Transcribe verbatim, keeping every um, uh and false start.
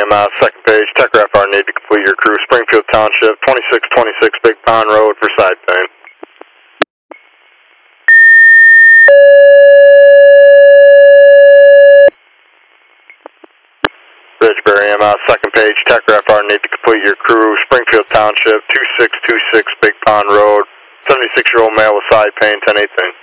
M S, second page, Techgraph R need to complete your crew, Springfield Township, twenty-six twenty-six Big Pond Road for side pain. Ridgeberry M S, second page, Techgraph R need to complete your crew, Springfield Township, twenty-six twenty-six Big Pond Road, seventy-six year old male with side pain, ten eighteen.